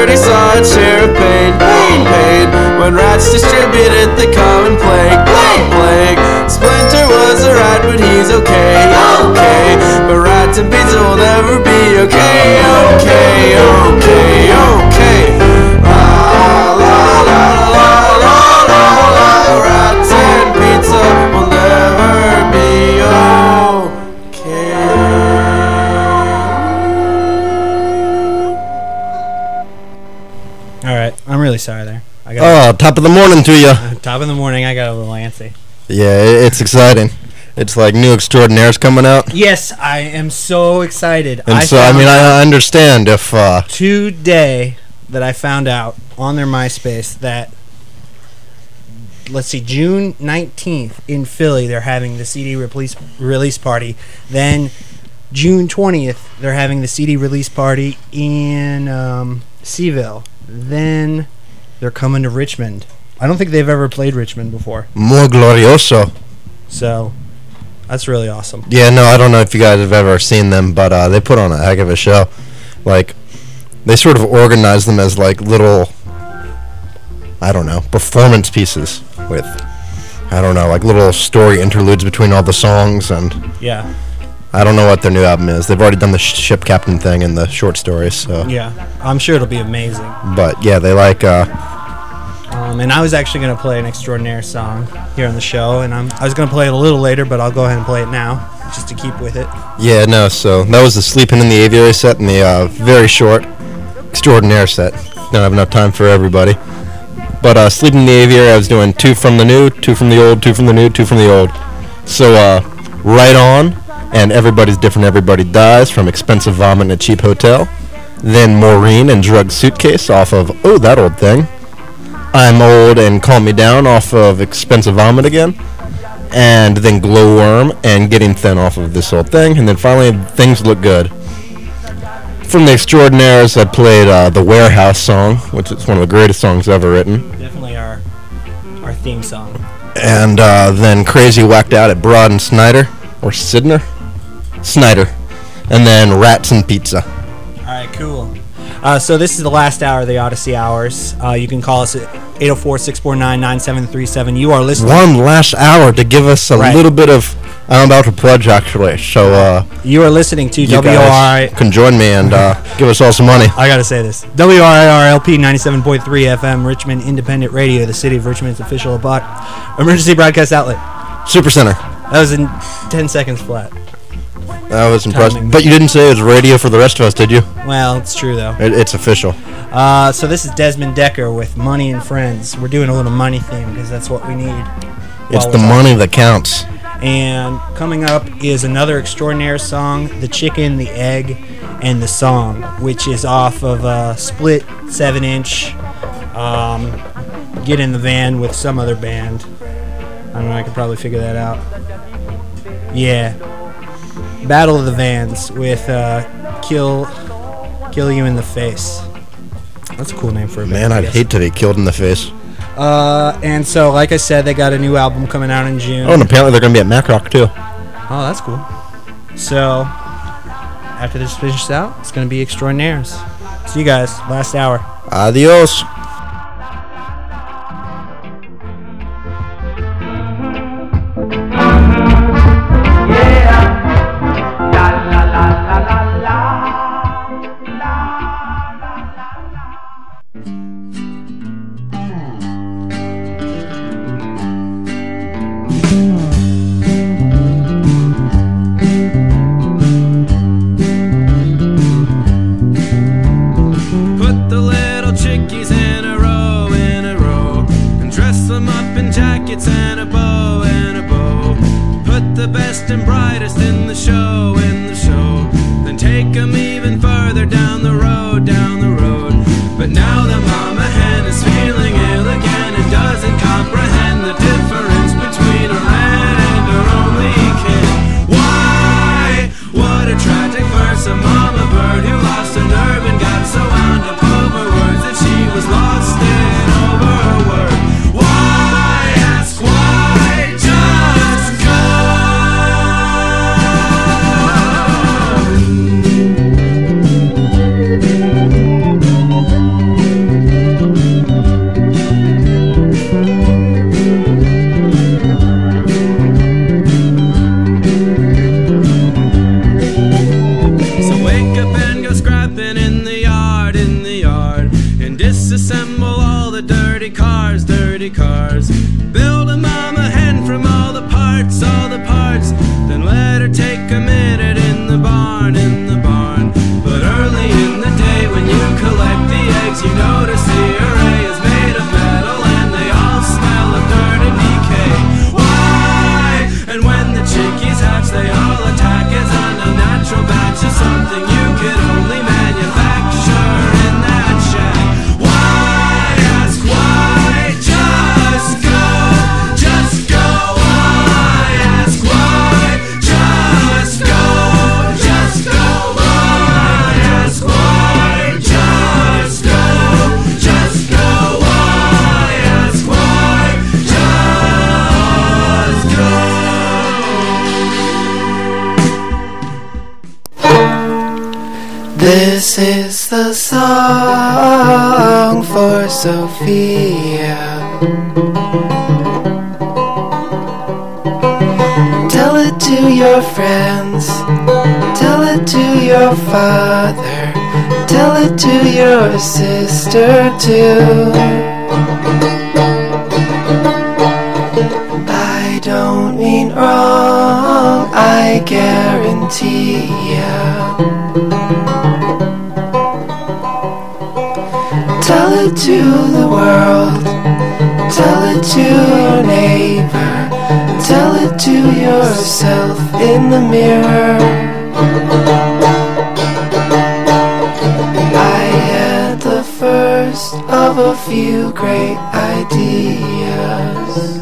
heard he saw a share of pain, pain, when rats distributed the common plague, plague. Splinter was a rat, but he's okay, okay. But rats and pizza will never be okay, okay, okay, okay. La la la la la la la. Rats and pizza will never be okay. All right, I'm really sorry there. Top of the morning to you. Top of the morning, I got a little antsy. Yeah, it's exciting. It's like new Extraordinaires coming out. Yes, I am so excited. And I understand if... today that I found out on their MySpace that, let's see, June 19th in Philly, they're having the CD release party. Then June 20th, they're having the CD release party in Seaville. Then they're coming to Richmond. I don't think they've ever played Richmond before. More glorioso. So, that's really awesome. Yeah, no, I don't know if you guys have ever seen them, but they put on a heck of a show. Like, they sort of organize them as, like, little, I don't know, performance pieces with, I don't know, like little story interludes between all the songs, and... Yeah. I don't know what their new album is. They've already done the ship captain thing and the short stories, so... Yeah, I'm sure it'll be amazing. But, yeah, they like, and I was actually going to play an Extraordinaire song here on the show, and I was going to play it a little later, but I'll go ahead and play it now, just to keep with it. Yeah, no, so that was the Sleeping in the Aviary set and the very short Extraordinaire set. Don't have enough time for everybody. But Sleeping in the Aviary, I was doing 2 from the new, 2 from the old, 2 from the new, 2 from the old. So, Right On, and Everybody's Different, Everybody Dies from Expensive Vomit in a Cheap Hotel. Then Maureen and Drug Suitcase off of Oh, That Old Thing. I'm Old and Calm Me Down off of Expensive Vomit again. And then Glowworm and Getting Thin off of This Old Thing. And then finally, Things Look Good. From the Extraordinaires, I played the Warehouse song, which is one of the greatest songs ever written. Definitely our theme song. And then Crazy Whacked Out at Broad and Snyder. Or Sydney? Snyder. And then Rats and Pizza. All right, cool. So this is the last hour of the Odyssey Hours. You can call us at 804-649-9737. You are listening. One last hour to give us a little bit of... I'm about to pledge, actually. So, you are listening to you WRI... guys can join me and give us all some money. I got to say this. WRIR-LP 97.3 FM, Richmond Independent Radio, the City of Richmond's official emergency broadcast outlet. Supercenter. That was in 10 seconds flat. That was impressive. Timing. But you didn't say it was radio for the rest of us, did you? Well, it's true, though. It's official. So this is Desmond Decker with Money and Friends. We're doing a little money theme because that's what we need. It's the money that counts. And coming up is another Extraordinaire song, The Chicken, the Egg, and the Song, which is off of a split 7-inch Get in the Van with some other band. I don't know, I could probably figure that out. Yeah. Battle of the Vans with Kill You in the Face. That's a cool name for a band. Man, I'd hate to be killed in the face. And so, like I said, they got a new album coming out in June. Oh, and apparently they're going to be at Mac Rock, too. Oh, that's cool. So, after this finishes out, it's going to be Extraordinaires. See you guys. Last hour. Adios. Why? Just go. apart in the yard and disassemble all the dirty cars, dirty cars. Build a mama hen from all the parts, then let her take a minute in the barn, in the barn. But early in the day when you collect the eggs, you notice the array is made of metal and they all smell of dirt and decay. Why? And when the chickies hatch, they all attack as an unnatural batch of something you could only manufacture in that shack. Why? Ask why? Just go, just go. Why? Ask why? Just go, just go. Why? Ask why? Just go, just go. Why? Ask why? Just go. This is the song for Sophia. Tell it to your friends, tell it to your father, tell it to your sister too. I don't mean wrong, I guarantee ya. Tell it to the world, tell it to your neighbor, tell it to yourself in the mirror. I had the first of a few great ideas.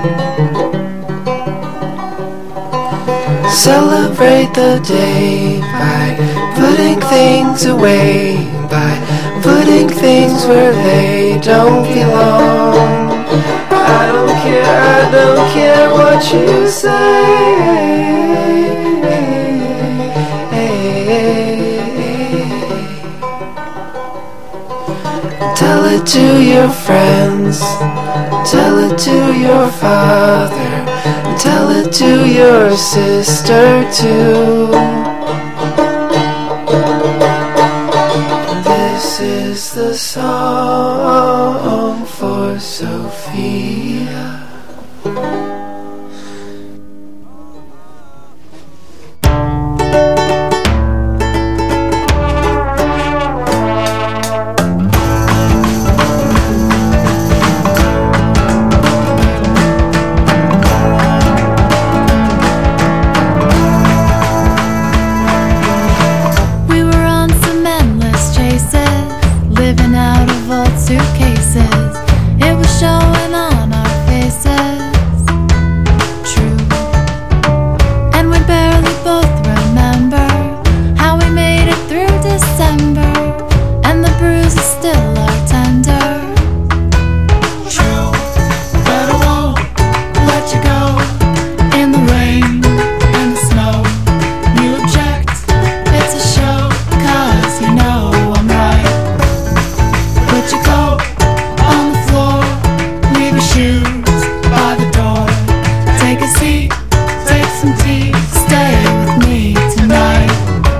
Celebrate the day by putting things away, by putting things where they don't belong. I don't care what you say. Tell it to your friends, tell it to your father, tell it to your sister too. This is the song for Sophia. Suitcases, it was showing on our faces. True, and we barely both remember how we made it through December, and the bruises still are tender. True, but I won't let you go in the rain and the snow. You object, it's a show, 'cause you know I'm right. Put your coat on the floor, leave your shoes by the door. Take a seat, take some tea, stay with me tonight.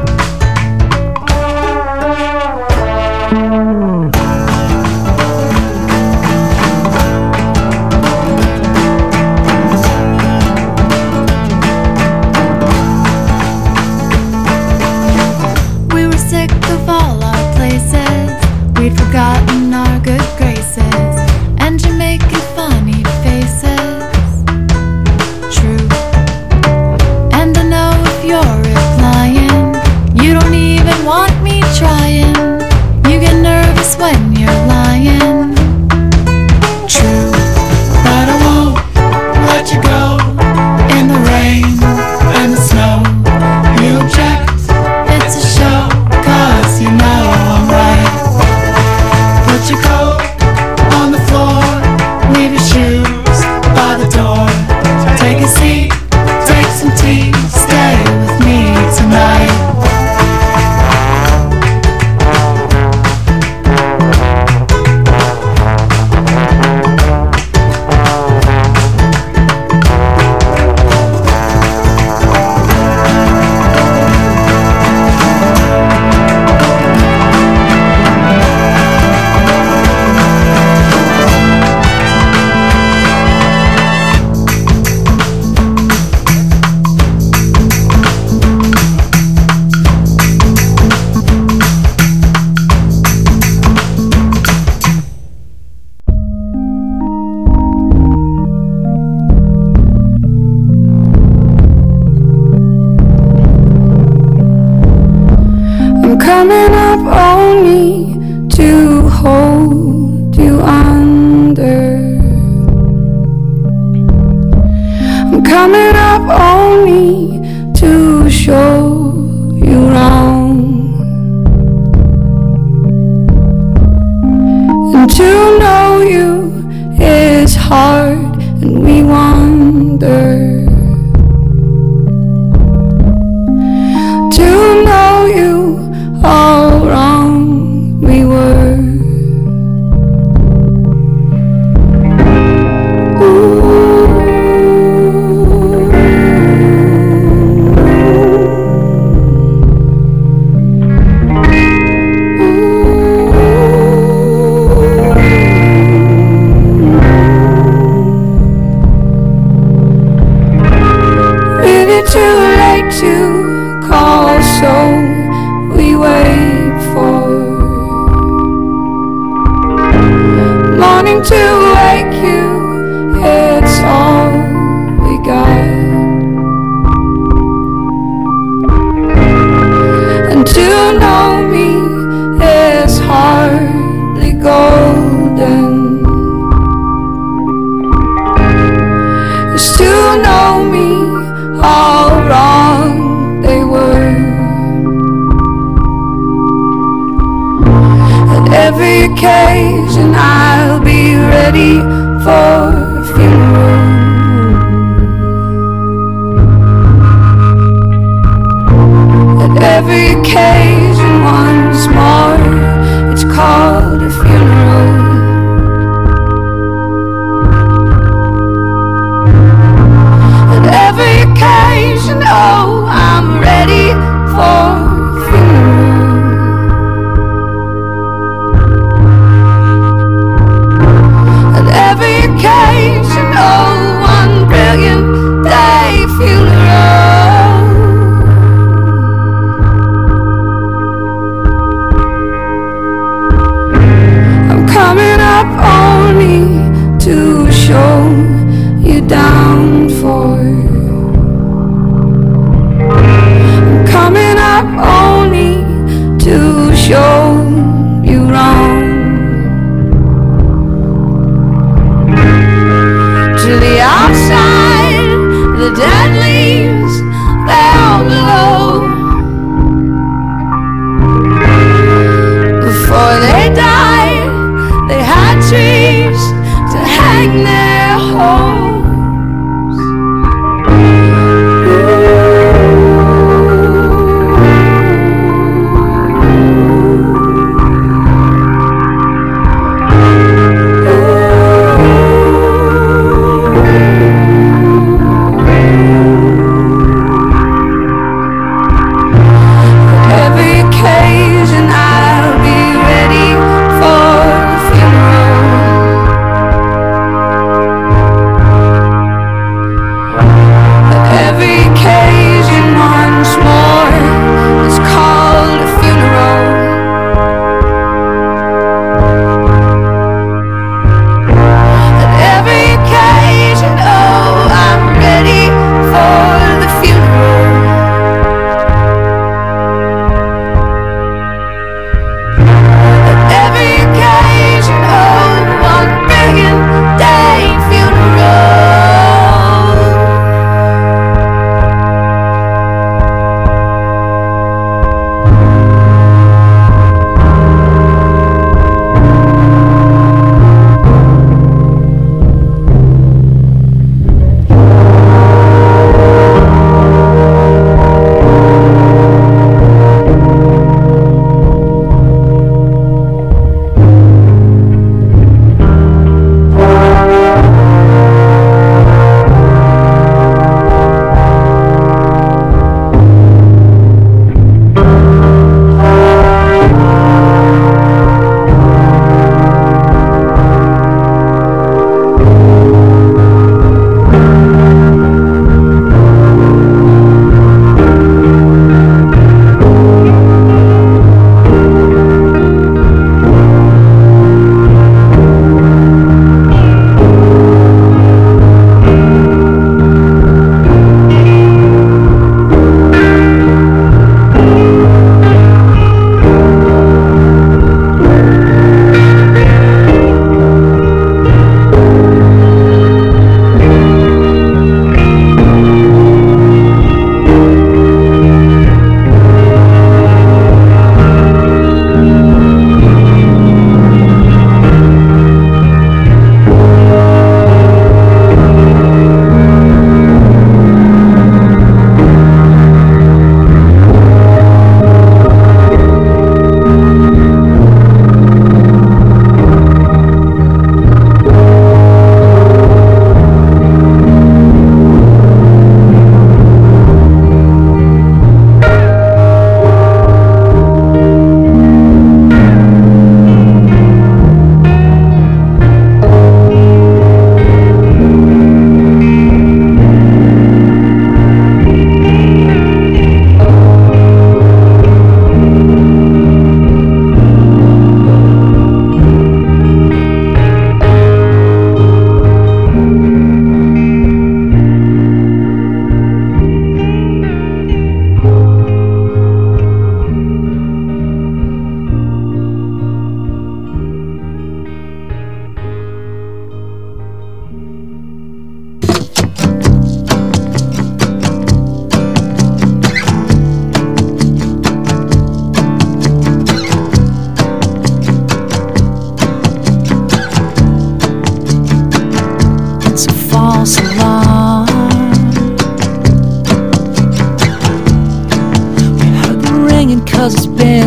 We were sick of all our places, we'd forgotten our good graces, and you're making funny faces. True, and I know if you're replying, you don't even want me trying. You get nervous when you're lying. True, but I won't let you go in the rain and the snow. You object, it's a show, 'cause you know I'm right. to know you is hard, and we wander. To know you all wrong we were. Too late to call, so we wait for morning to wake you. It's all we got, and to know me is hardly golden. It's to know me all wrong they were. At every occasion I'll be ready for a funeral. At every occasion once more, it's called a funeral. Every occasion, oh, I'm ready for a funeral. At every occasion, oh, one brilliant day funeral. I'm coming up only to show you down for. Coming up only to show you wrong. To the outside, the dead leaves, they all glow. Before they died, they had trees to hang their homes.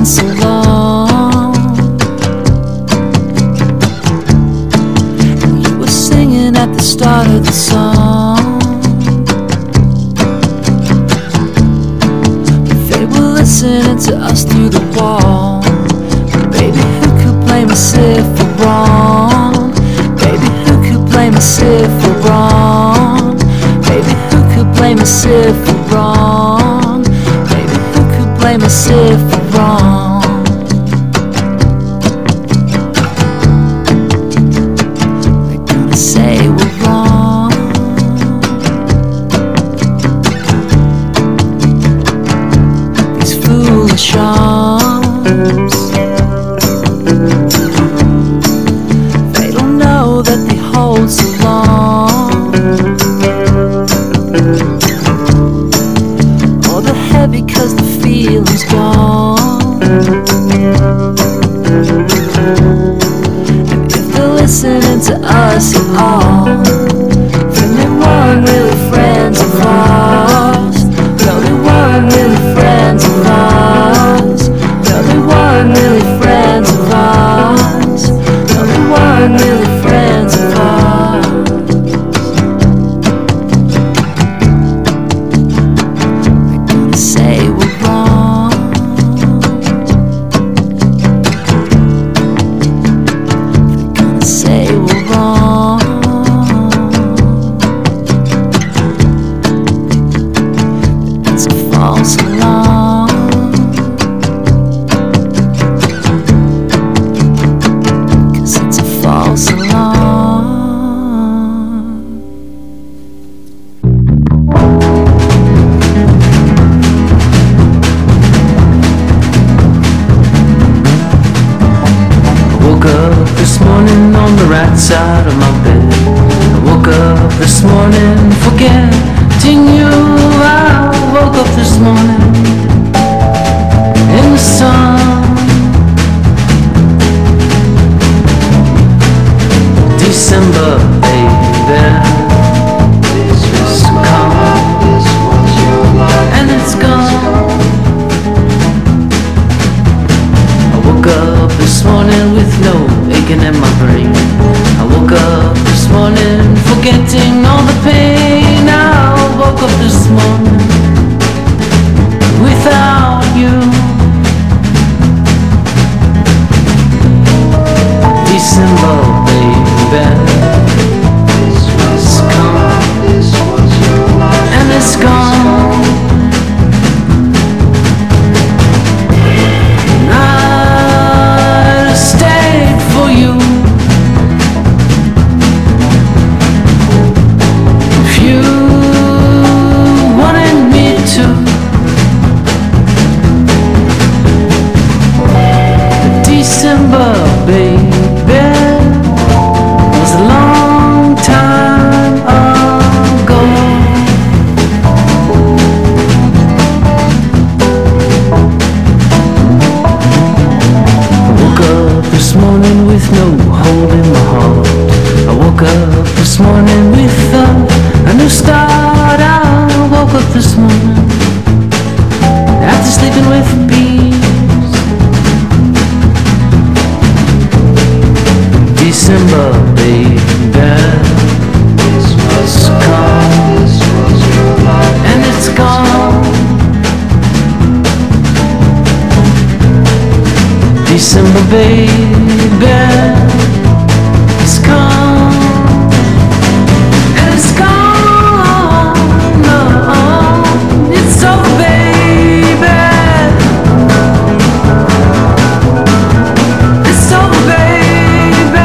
been so long. And you were singing at the start of the song. But they were listening to us through the wall. Baby, who could blame us if we're wrong? Baby, who could blame us if we're wrong? Baby, who could blame us if we're wrong? Baby, who could blame us if we're wrong? They're gonna say we're wrong. These foolish arms, they don't know that they hold so long. Or they're heavy 'cause the feeling's gone. And if they're listening to us at all, then they weren't really friends of ours. No, they weren't really friends of ours. No, they weren't really friends of ours. No, they weren't really friends of ours. They're gonna say we're wrong. They're gonna say we're wrong. It's a false alarm. Cause it's a false alarm. I woke up this morning on the right side of my bed. I woke up this morning forgetting you. I woke up this morning in the sun. December, baby, it's come and it's gone. I woke up this morning with no aching in my brain. I woke up this morning forgetting all the pain. I woke up this morning without you. December, baby, it's come and it's gone. I stayed for you. If you wanted me to. December, baby, was a long time ago. I woke up this morning with no hole in my heart. I woke up this morning with a new start. I woke up this morning after sleeping with bees. December, baby, it's come and it's gone. December, baby, it's come and it's gone. No, it's over, baby. It's over, baby.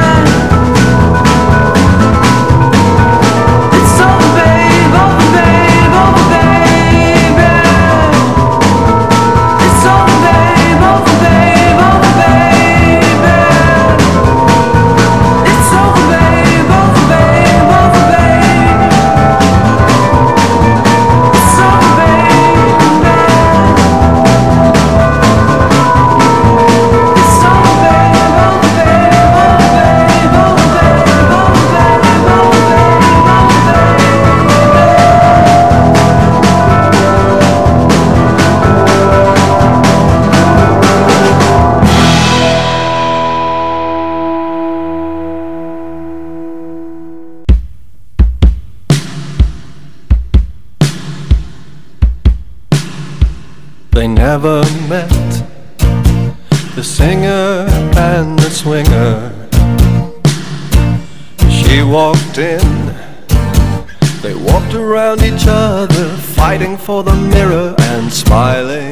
It's over, babe, over, babe, over, baby. It's over, babe, over, babe, over, baby. They never met, the singer and the swinger. She walked in, they walked around each other, fighting for the mirror and smiling.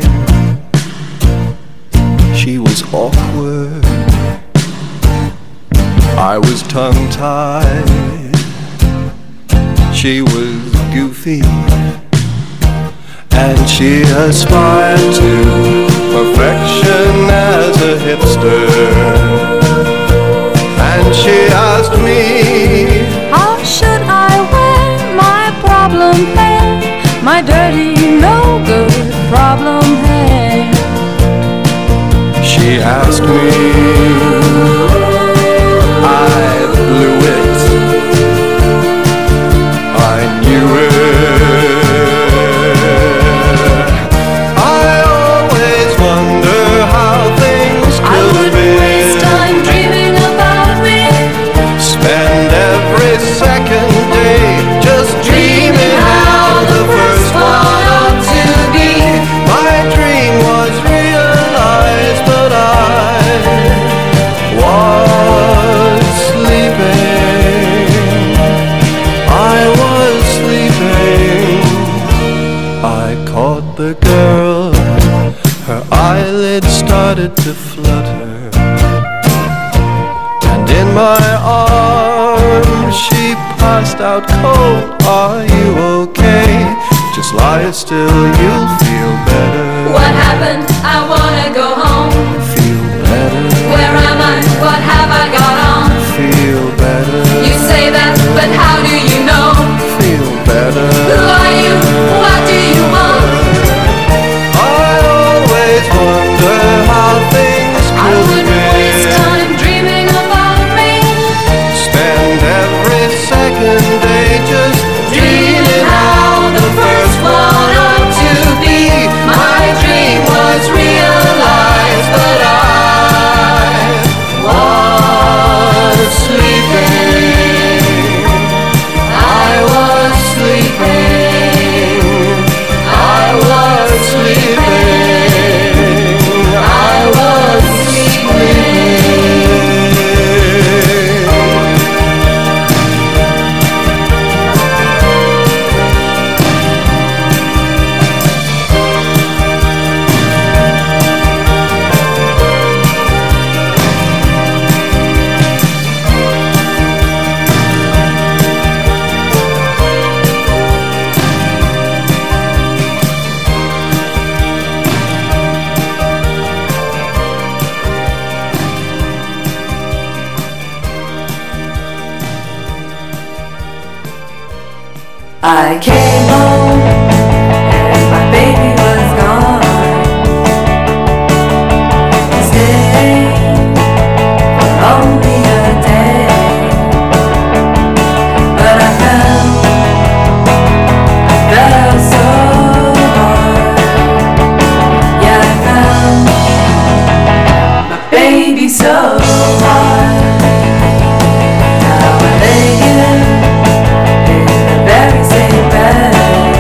She was awkward, I was tongue-tied. She was goofy, and she aspired to perfection as a hipster. And she asked me, how should I wear my problem hair, my dirty, no good problem hair? She asked me, I blew it, I knew it. I always wonder how things I could wouldn't be. waste time dreaming about me. Spend every second day just dreaming how the first one ought to be. My dream was realized, but I was sleeping. I was sleeping. I caught the girl, her eyelids started to flutter, and in my arms she passed out cold. Are you okay? Just lie still, you'll feel better. What happened? I wanna go home. Feel better. Where am I? What have I got on? Feel better. You say that, but how do you know? Feel better. Who are you? What do you want? I always wonder how things I could wouldn't waste be. time dreaming about me. Spend every second day just dreaming how the first one ought to be. My dream was realized, but I was sleeping. I was sleeping. I was sleeping. I was sleeping. I came home and my baby was gone. Stayed for only a day, but I found a girl so hard. Yeah, I found my baby so hard. Now I lay here in the very same bed.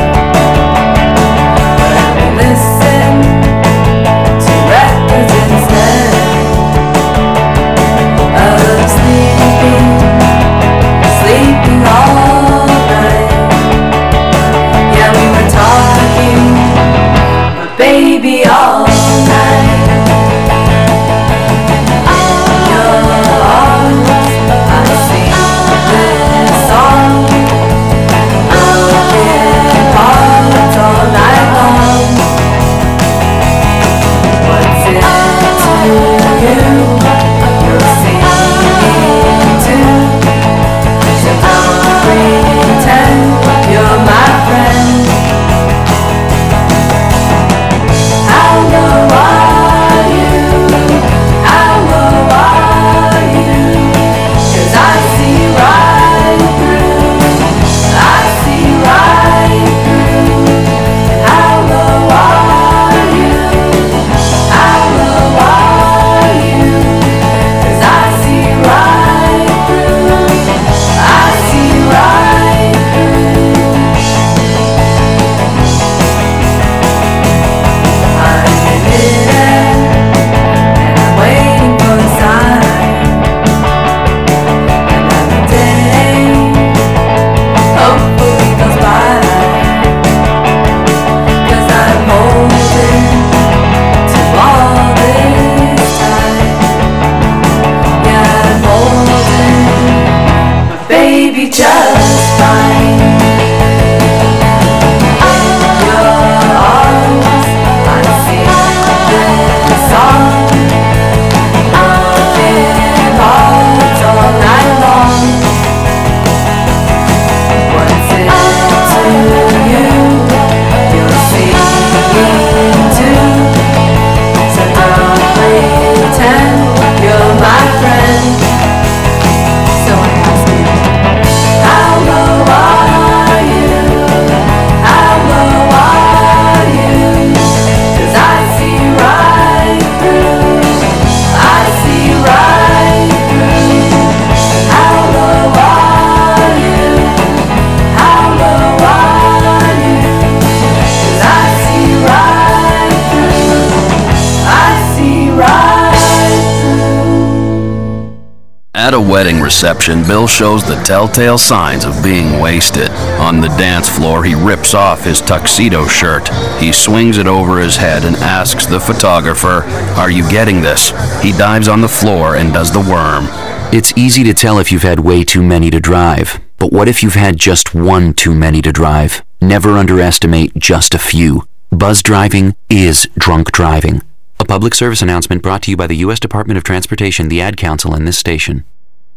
At a wedding reception, Bill shows the telltale signs of being wasted. On the dance floor, he rips off his tuxedo shirt. He swings it over his head and asks the photographer, "Are you getting this?" He dives on the floor and does the worm. It's easy to tell if you've had way too many to drive. But what if you've had just one too many to drive? Never underestimate just a few. Buzz driving is drunk driving. A public service announcement brought to you by the U.S. Department of Transportation, the Ad Council, and this station.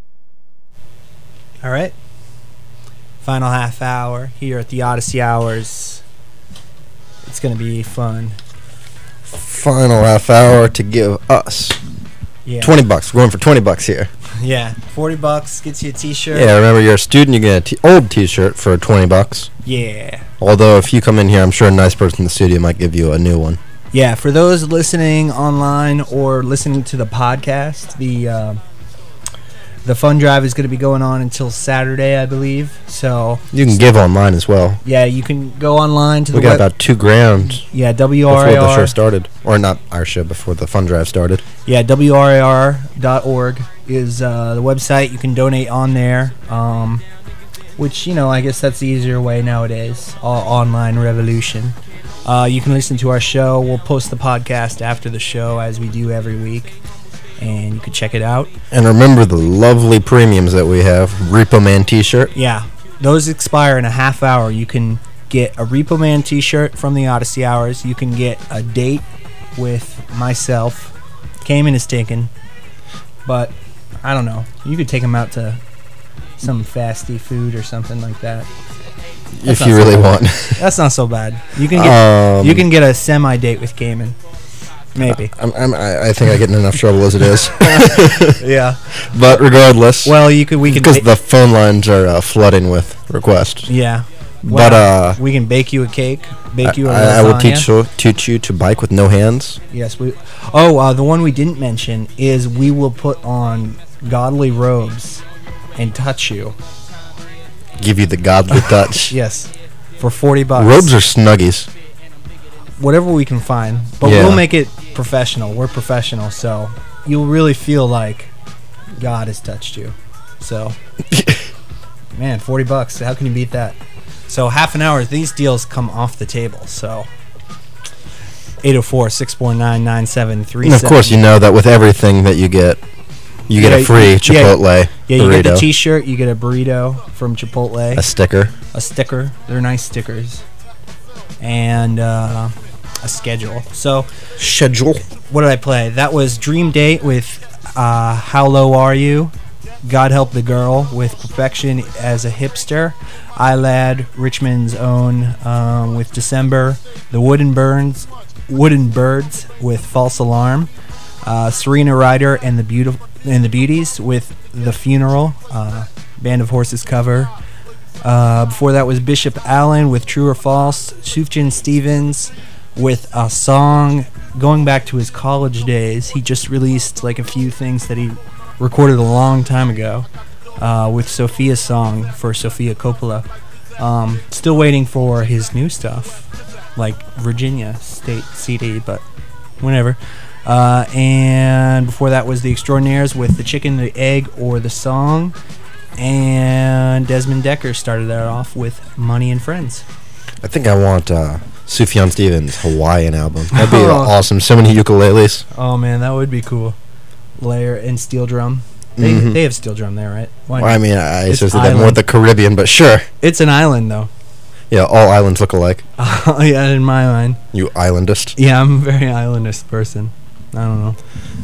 All right. Final half hour here at the Odyssey Hours. It's going to be fun. Final half hour to give us Yeah. $20. We're going for $20 here. Yeah. $40 gets you a t-shirt. Yeah, remember you're a student, you get an old t-shirt for $20. Yeah. Although if you come in here, I'm sure a nice person in the studio might give you a new one. Yeah, for those listening online or listening to the podcast, the fund drive is going to be going on until Saturday, I believe. So You can give online as well. yeah, you can go online to We the got web. about $2,000 Yeah, before the show WRAR. started. Or not our show, before the fund drive started. Yeah, WRAR.org is the website. You can donate on there, which, I guess that's the easier way nowadays. Online revolution. You can listen to our show. We'll post the podcast after the show, as we do every week. And you can check it out. And remember the lovely premiums that we have. Repo Man t-shirt. Yeah, those expire in a half hour. You can get a Repo Man t-shirt from the Odyssey Hours. You can get a date with myself. Cayman is taken. But, I don't know. You could take him out to some fasty food or something like that. If you really want. That's not so bad. You can get a semi-date with Cayman. Maybe. I think I get in enough trouble as it is. Yeah. But regardless. Well, we can because the phone lines are flooding with requests. Yeah. But Well, we can bake you a cake. Bake you a lasagna. I will teach you to bike with no hands. Yes, we. Oh, the one we didn't mention is we will put on godly robes and touch you. Give you the godly touch. Yes, for $40. Robes or snuggies? Whatever we can find, but Yeah. we'll make it professional. We're professional, so you'll really feel like God has touched you. So, man, $40. How can you beat that? So half an hour. These deals come off the table. So 804-649-9737. And of course, you know that with everything that you get a free Chipotle Yeah, you burrito. get the T-shirt, you get a burrito from Chipotle, A sticker. a sticker. They're nice stickers, and a schedule. So, Schedule. what did I play? That was Dream Date with How Low Are You? God Help the Girl with Perfection as a Hipster. iLad, Richmond's Own with December. The Wooden Birds with False Alarm. Serena Ryder and the Beauties with The Funeral. Band of Horses cover. Before that was Bishop Allen with True or False. Sufjan Stevens with a song going back to his college days. He just released like a few things that he recorded a long time ago with Sophia's song for Sofia Coppola. Still waiting for his new stuff, like Virginia State CD, but whenever. And before that was The Extraordinaires with The Chicken, the Egg, or The Song. And Desmond Decker started that off with Money and Friends. I think I want Sufjan Stevens' Hawaiian album. That'd be awesome. So many ukuleles. Oh man, that would be cool. Layer and steel drum. They have steel drum there, right? Why Well, not? I mean, I It's associate that more island. with the Caribbean, but sure. It's an island though. Yeah, all islands look alike. Yeah, in my mind. You islandist. Yeah, I'm a very islandist person. I don't know.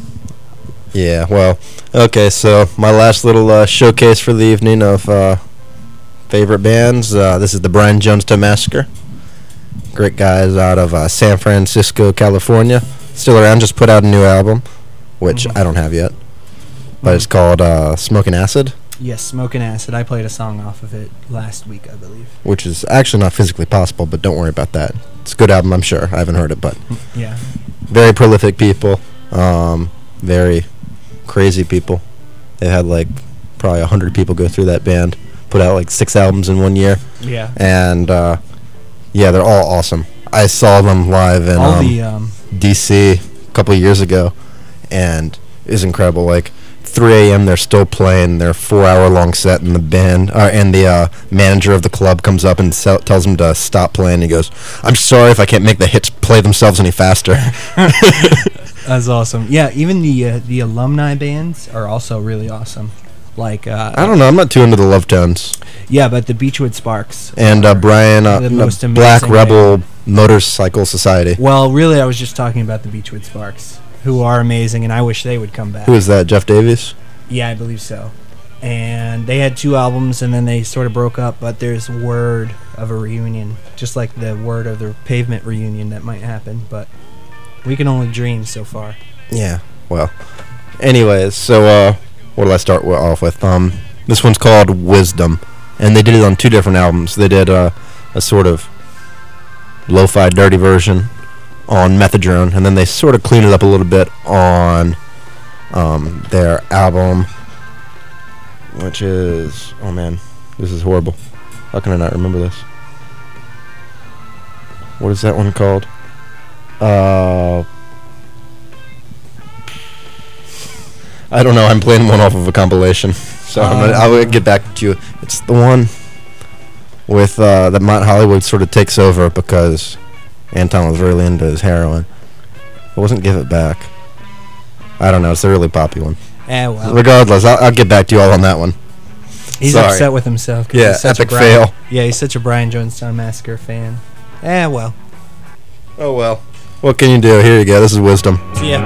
Yeah, well, okay, so my last little showcase for the evening of favorite bands. This is the Brian Jonestown Massacre. Great guys out of San Francisco, California. Still around, just put out a new album, which I don't have yet. But it's called Smoking Acid, Yes, Smoking Acid. I played a song off of it last week, I believe. which is actually not physically possible, but don't worry about that. It's a good album, I'm sure. I haven't heard it, but Yeah. very prolific people. Very crazy people. They had like probably 100 people go through that band. Put out like 6 albums in 1 year. Yeah. And yeah, they're all awesome. I saw them live in All the DC a couple of years ago, and it was incredible. Like 3 a.m. they're still playing their 4-hour-long set, and the band and the manager of the club comes up and tells them to stop playing. He goes, "I'm sorry if I can't make the hits play themselves any faster." That's awesome. Yeah, even the alumni bands are also really awesome. Like I don't know, I'm not too into the Love Tones. Yeah, but the Beachwood Sparks and Brian the most Black amazing Rebel Motorcycle Society. Well, really, I was just talking about the Beachwood Sparks, who are amazing, and I wish they would come back. Who is that? Jeff Davies? Yeah, I believe so. And they had 2 albums, and then they sort of broke up. But there's word of a reunion, just like the word of the Pavement reunion that might happen. But we can only dream so far. Yeah. Well. Anyways, so what did I start off with? This one's called Wisdom, and they did it on 2 different albums. They did a sort of lo-fi, dirty version on Methadrone, and then they sort of cleaned it up a little bit on their album, which is, oh man, this is horrible. How can I not remember this? What is that one called? I don't know. I'm playing one off of a compilation, so I'll get back to you. It's the one with that Mount Hollywood sort of takes over because Anton was really into his heroin. It wasn't Give It Back. I don't know. It's a really poppy one. Well. Regardless, I'll get back to you all on that one. He's Sorry. upset with himself. Yeah, he's such epic a Brian, fail. Yeah, he's such a Brian Jonestown Massacre fan. Well. Oh well. What can you do? Here you go. This is Wisdom. See ya.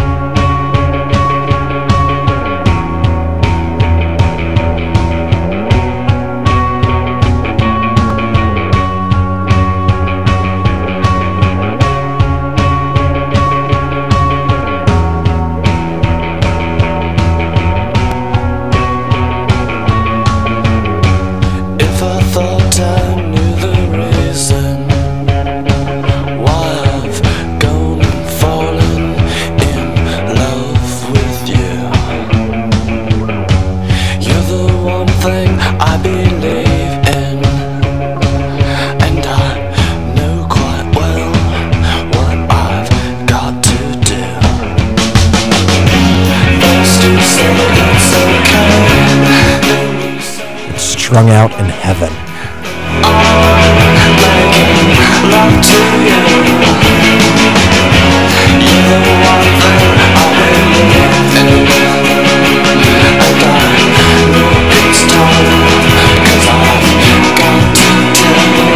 If I thought I knew the reason why I've gone and fallen in love with you, you're the one thing I believe in, and I know quite well what I've got to do. First you say it's okay, then you say Strung Out in Heaven. love to you. You're the one thing I believe in, and I know it's time, 'cause I've got to tell you.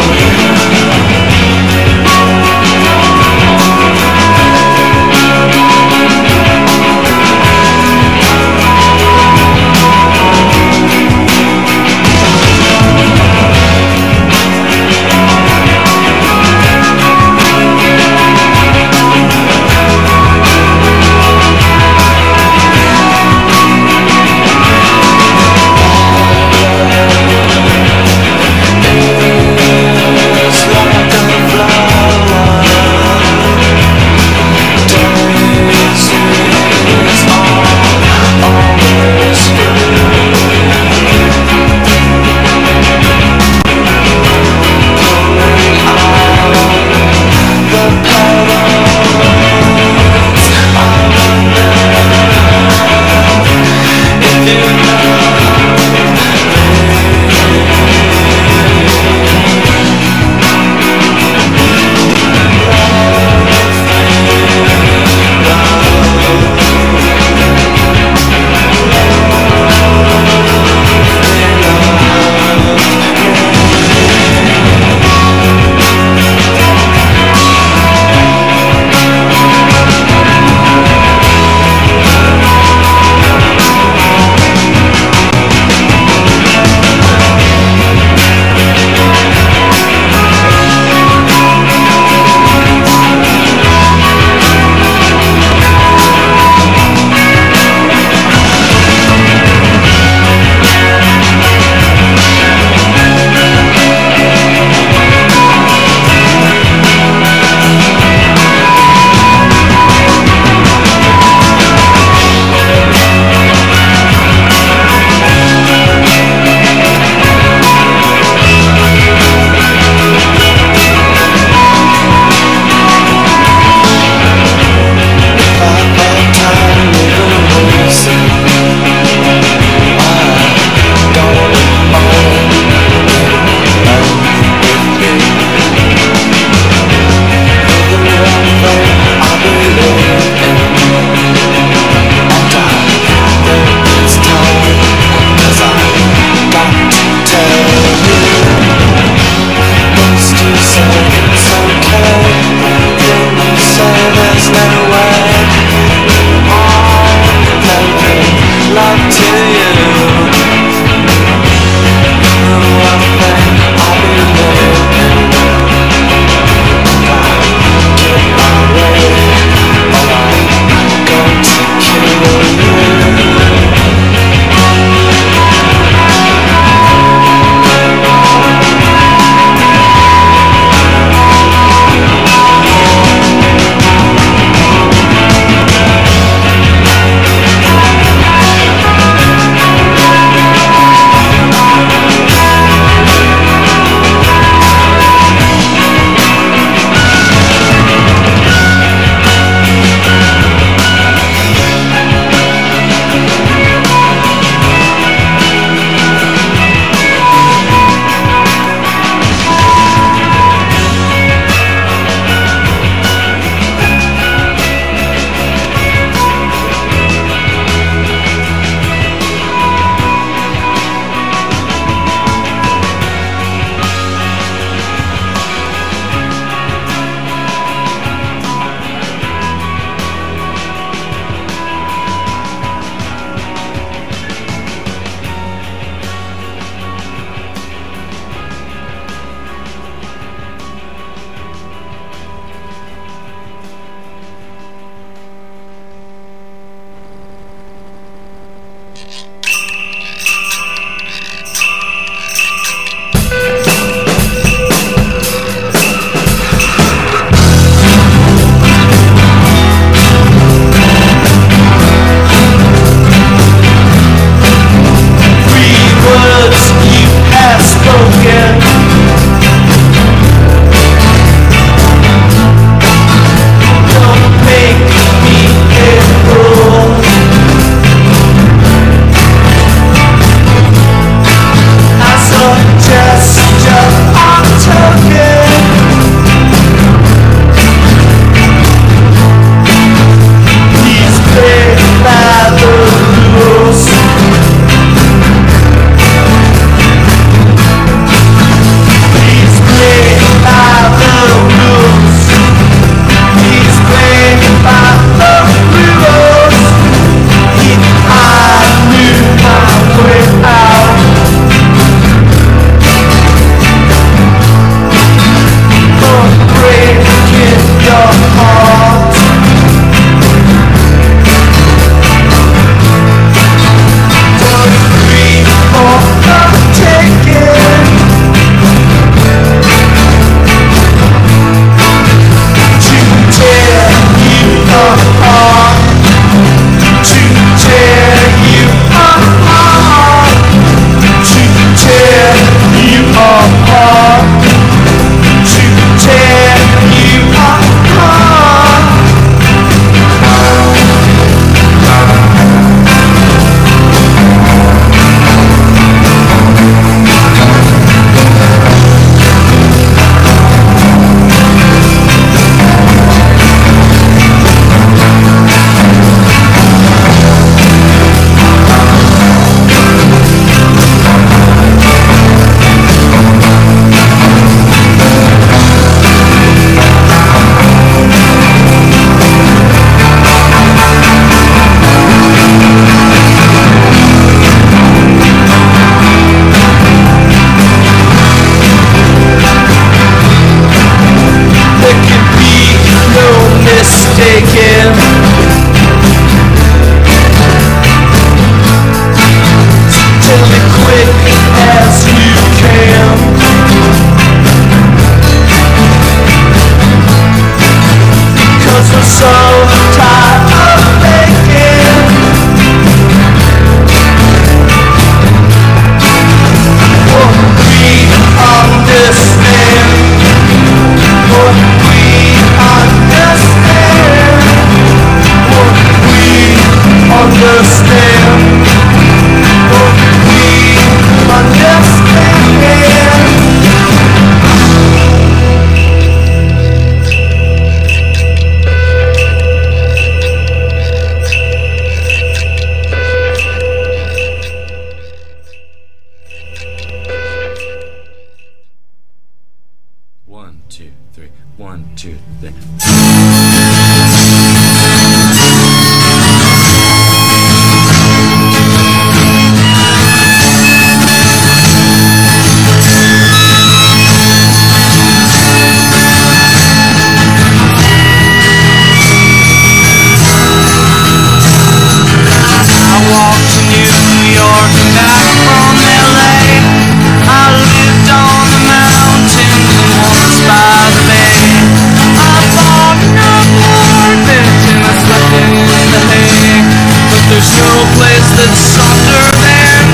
that's softer than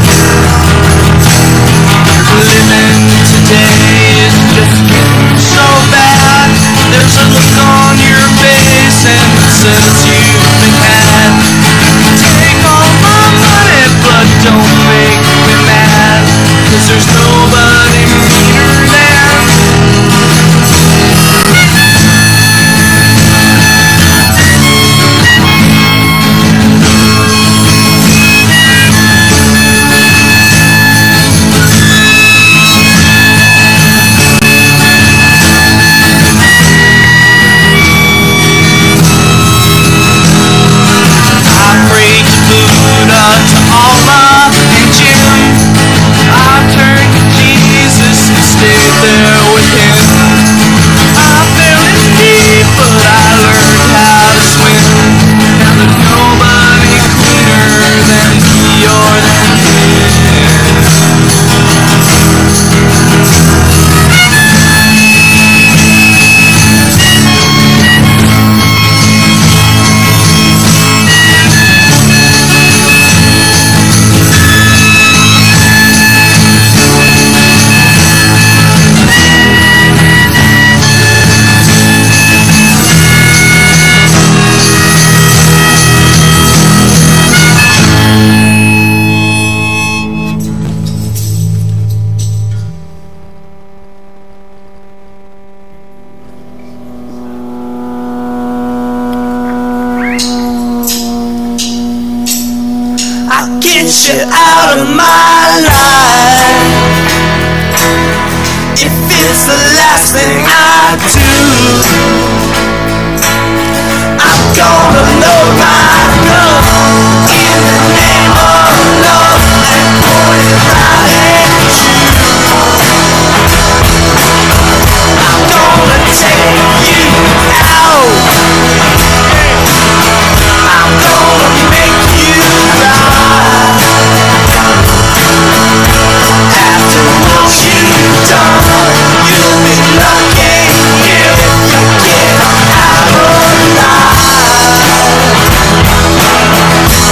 living today is just getting so bad. There's a look on your face and it says you've been had. Take all my money but don't make me mad, 'cause there's nobody meaner than to Alma and Jim. I turned to Jesus and stayed there with him. I fell in deep, but I learned how to swim. Now there's nobody cleaner than me or than him. Get you out of my life if it's the last thing I do. I'm gonna load my gun in the name of love and point it right at you. I'm gonna take you out. I'm gonna make you right. After what you've done, you'll be lucky if you get out alive.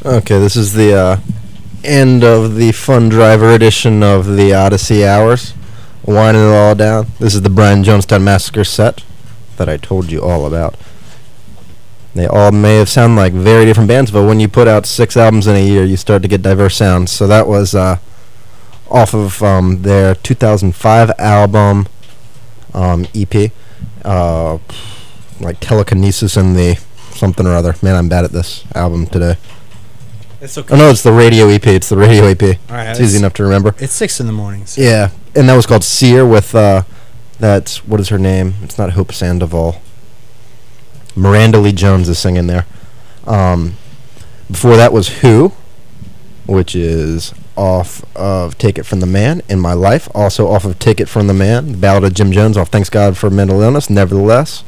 Okay, this is the end of the Fun Driver edition of the Odyssey Hours. Winding it all down. This is the Brian Jonestown Massacre set that I told you all about. They all may have sounded like very different bands, but when you put out 6 albums in a year, you start to get diverse sounds. So that was off of their 2005 album EP, like Telekinesis and the something or other. Man, I'm bad at this album today. It's okay. Oh no, it's the radio EP. It's the radio EP. All right, it's easy enough to remember. It's 6 in the morning. So. Yeah, and that was called Seer with that's what is her name? It's not Hope Sandoval. Miranda Lee Jones is singing there. Before that was Who, which is off of Take It From the Man, In My Life. Also off of Take It From the Man, The Ballad of Jim Jones, off Thanks God for Mental Illness, Nevertheless.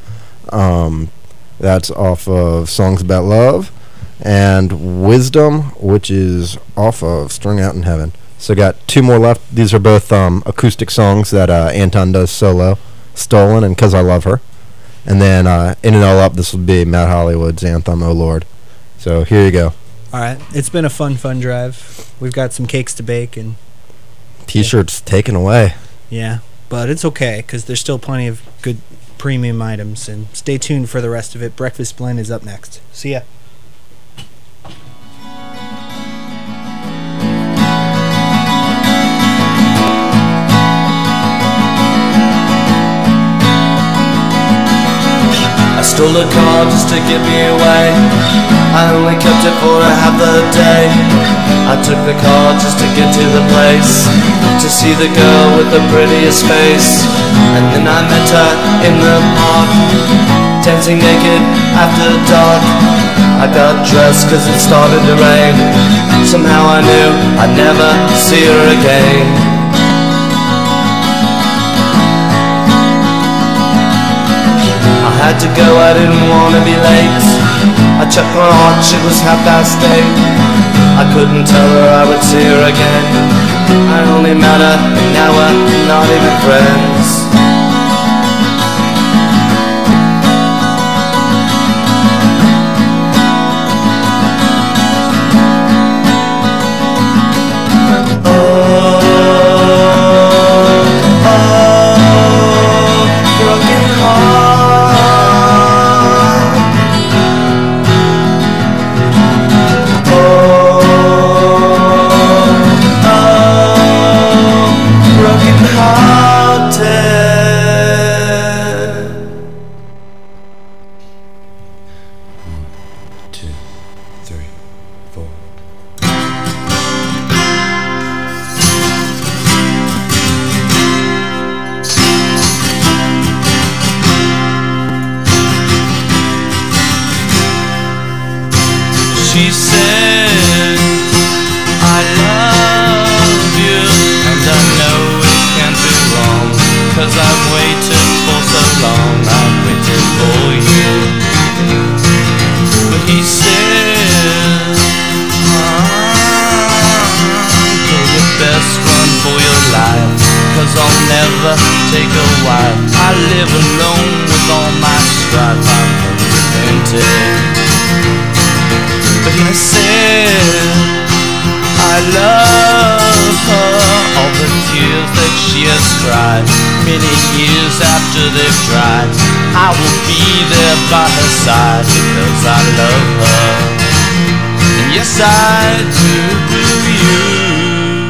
That's off of Songs About Love. And Wisdom, which is off of Strung Out in Heaven. So got 2 more left. These are both acoustic songs that Anton does solo, Stolen and Cause I Love Her. And then In and All Up, this will be Matt Hollywood's anthem, Oh Lord. So here you go. All right. It's been a fun drive. We've got some cakes to bake and T-shirts taken away. Yeah, but it's okay because there's still plenty of good premium items. And stay tuned for the rest of it. Breakfast Blend is up next. See ya. I stole a car just to get me away. I only kept it for half the day. I took the car just to get to the place, to see the girl with the prettiest face. And then I met her in the park, dancing naked after dark. I got dressed cause it started to rain. Somehow I knew I'd never see her again. I had to go, I didn't want to be late. I checked my watch, it was 8:30. I couldn't tell her I would see her again. I only met her, and now we're not even friends. She said, I love you, and I know it can't be wrong, 'cause I've waited for so long, I've waited for you. But he said, take your best run for your life, 'cause I'll never take a wife. I live alone with all my strife, I'm unrepentant. But he said, I love her, all the tears that she has cried, many years after they've dried, I will be there by her side, because I love her, and yes I do you.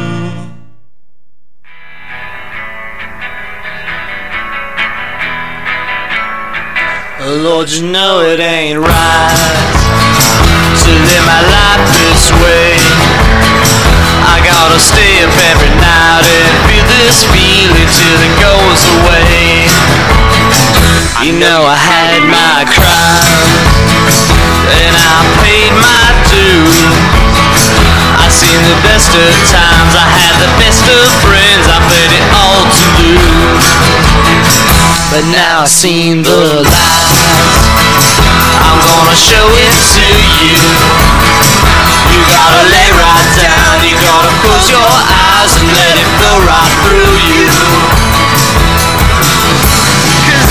Lord, you know it ain't right to live my life this way. I gotta stay up every night and feel this feeling till it goes away. You know I had my crime and I paid my due. I seen the best of times, I had the best of friends, I played it all to lose. But now I've seen the light, I'm gonna show it to you. You gotta lay right down, you gotta close your eyes and let it flow right through you. 'Cause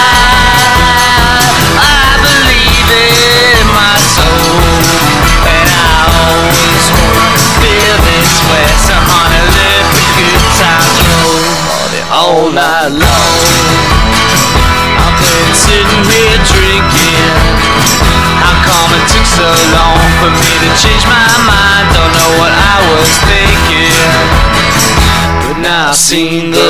I believe in my soul, and so long for me to change my mind. Don't know what I was thinking, but now I've seen the